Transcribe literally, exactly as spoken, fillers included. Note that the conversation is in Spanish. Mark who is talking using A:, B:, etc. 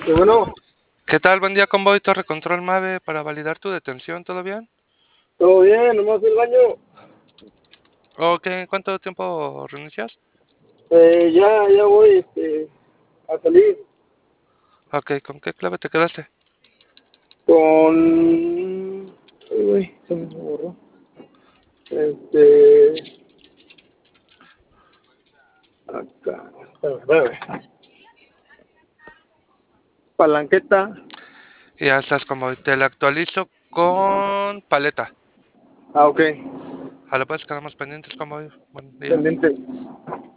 A: Y bueno,
B: ¿Qué tal? Buen día, Convoy, Torre Control Mave, para validar tu detención, ¿todo bien?
A: todo bien, nomás el baño.
B: Ok, ¿cuánto tiempo reinicias?
A: Eh, ya, ya voy este, a salir
B: Ok, ¿con qué clave te quedaste?
A: con. Uy, güey, se me borró. Este. Acá. Espérame, espérame. Palanqueta.
B: Y ya estás, Convoy, te la actualizo con paleta.
A: Ah, ok.
B: A la pues quedamos pendientes, Convoy. Buen día.
A: Pendiente.